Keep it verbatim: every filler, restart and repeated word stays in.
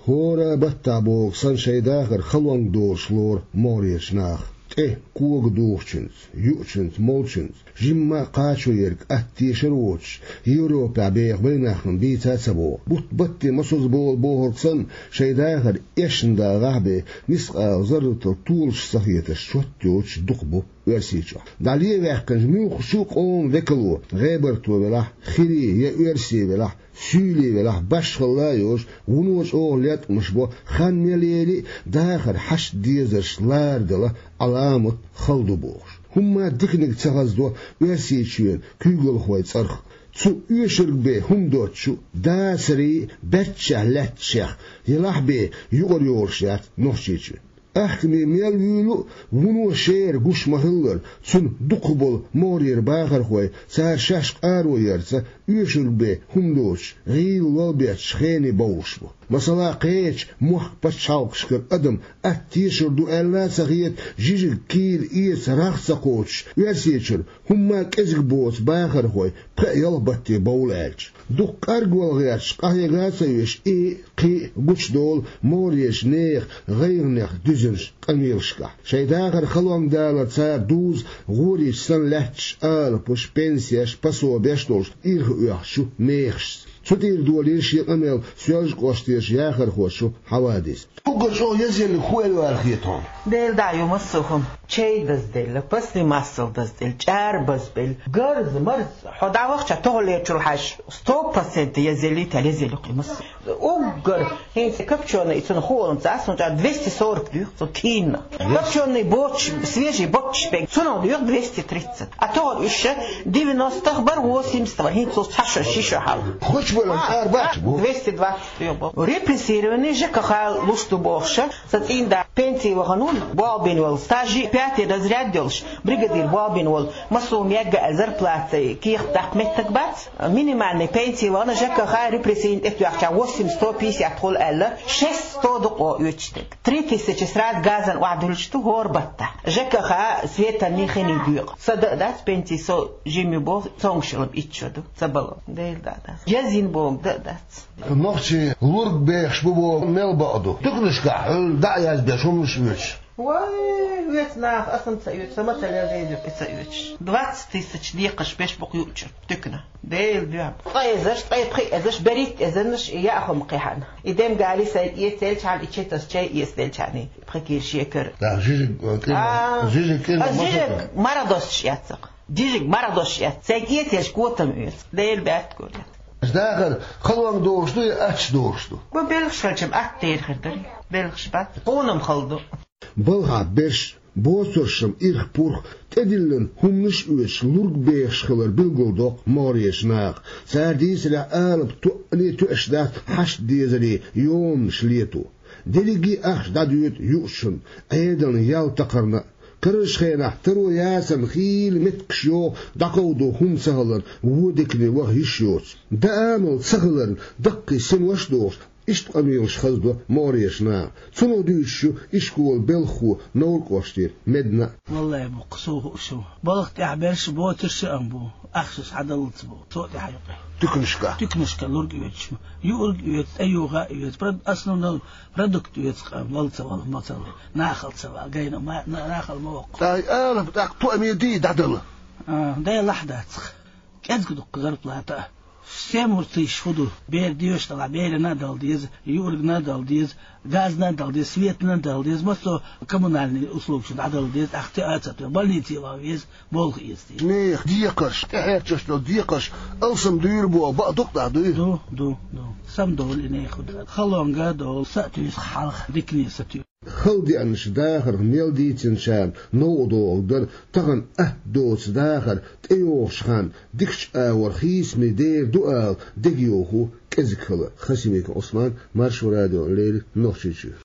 هورا بتابوك سن شيداخر خلوان دور شلور موريش ناخ إيه كوغ دوخشنز يوشنز مولشنز جمع قاشو يرك أتيشروش يوروبا بيغ بيناخن بيتا سبو بوت بطي مصوز بول بوهرسن شيداخر إشندا غابي نسقى زرط طولش صحية الشوتيوش دقبو ورسيشو داليه ويحكن جميوخ شوق اون وكلو غيبرتو بلاح خيري يا ورسي بلاح سيلي بلاح باشخلايوش ونوش أوليات مشبو خان ميليلي داخل حش ديزش لاردلا علامة خلدو بوش هما دكنك تغزدو ورسيشوين كيغل خوي صرخ تسو يشرق بي هم دوتشو داسري بتشه لتشه يلاح بي يغر يورشيات نوشيشو أحكمي ميل ويلو ونو شير قوش مهلر سن دقبل مورير باخر خوي سار شاشق آرو يرسا يشرق بي هم دوش غيل والبيتش خيني بوشبو مثلا قيتش موح بتشاوكشكر أدم أتيشر دو ألا سغيت جيجل كيل إيس راخسا قوتش ويرسيتشر هما كزق بوس باخر خوي بقى يلبتي بولاتش دوك أرقوال غيرش قهي غاسيوش إي قي قوش دول موريش نيخ غير نيخ دوزنش قميلشكا شايداخر خلوان دالا تسار دوز غوريش سن لحتش آل بوش بنسيش بسو بيشتولش إيخ ويحشو نيخش تدير دوليش يقمل سياج قوشتيش ياخر خوشو حوادث تقول شو يزيل خويل والخيطهم ديل دايو مصوهم شيء بزدل بس ماسل بزدل جار بزبل جرز مرز حدا وقت تغلي تروحش ستة بالمئة يزيلي تلزيل قيمس اوغر هين كابتشون يتن خولن تاسون جا двести сорок ديو تو كينا كابتشون بوتش свежий بوتش بيك سنو ديو двести тридцать а то еще девяносто бар восемьдесят هين تو تحش شيشه حال خوش ولا أربعة двести двадцать يوبا репрессированный ЖКХ Лустубовша сатинда пенсии ваханул бабин вол стажи пятый разряд делш бригадир бабин вол масум яга зарплаты ких тахметтак бат минимальной пенсии вана ЖКХ репрессирует эту акча восемь сто пятьдесят хол элла шесть сто дко ючтек три тысячи срад газан вадулчту горбатта ЖКХ света нихени дюк садат пенсии со жими бо сонгшилоб ичоду забало дельда جازين بوم دقدت نقطي لورك بيخش ببو ميل بعضو تقنش كحل دعياز بيشوم مش ويش واي ويتناخ أصلا تسيوت سمت الذي تسيوت двадцать тысяч ديقش بيش بقيوتش تكنا ديل بيعب طيزش طيب خي ازش بريت ازنش ياخو مقيحنا إدم قالي سيد يتلش عن إتشتس شيء يستلش عني بخير شيكر لا جيجي كلمة جيجي كلمة جيجي مرضوش ياتق جيجي مرضوش يات سيد يتلش قوتم يوت ديل بيت كل داخل خلوان دوشتو أتش دوشتو ببلغش خلشم أتير خدري بلغش بات قونم خلدو بلغا برش بوسرشم إرخ بورخ تدلن هم نش ويش لورك بيش خلر بالقلدوق ماريش ناق سارديس لعالب تؤلي تؤشدات حش ديزري يوم شليتو دلقي أخش داديوت يوشن أيضا يالتقرنا كرش خينا ترو ياسم خيل متكشيو دقودو هم سهلن ودكني وهيشيوت دامل سهلن دقي سن وشدوش اشت قميلش خزدو موريشنا سنو ديشو اشكول بلخو نورك وشتير مدنا والله بقصوه شو بلغت اعبرش بوترش انبو اخشش عدلت بو صوتي حيقي تكنشكا تكنشكا لورك يوتش يورك يوت ايوغا يوت برد اصلا برودكت يوت للت والله مثلا ناخل سوا جاينا ما ناخل موقع تاي الف داك تو اميدي دادل اه ده لحظه كاز كدو قدرت لاتا سيمور تيشفدو بير ديوش طلع بير نادل ديز يورك نادل ديز غاز نادل ديز سويت نادل ديز مصو كومونالني اسلوب شد عدل ديز اختيارات بلنيتي وايز بولخ يستي نيخ ديقش تحيرتش لو ديقش السم دير بو بقدق دير دو دو دو سم دول اني خد خلونغا دول ساتيس حلخ ديكني ساتيو خلدي أنش داخر ميل دي تنشان نو دو در تغن أه دوس داخر تيوش خان ديكش آور خيس مدير دوال ديجيوخو كزكلا خسيميك عثمان مارش ورادو الليل نوخشيشو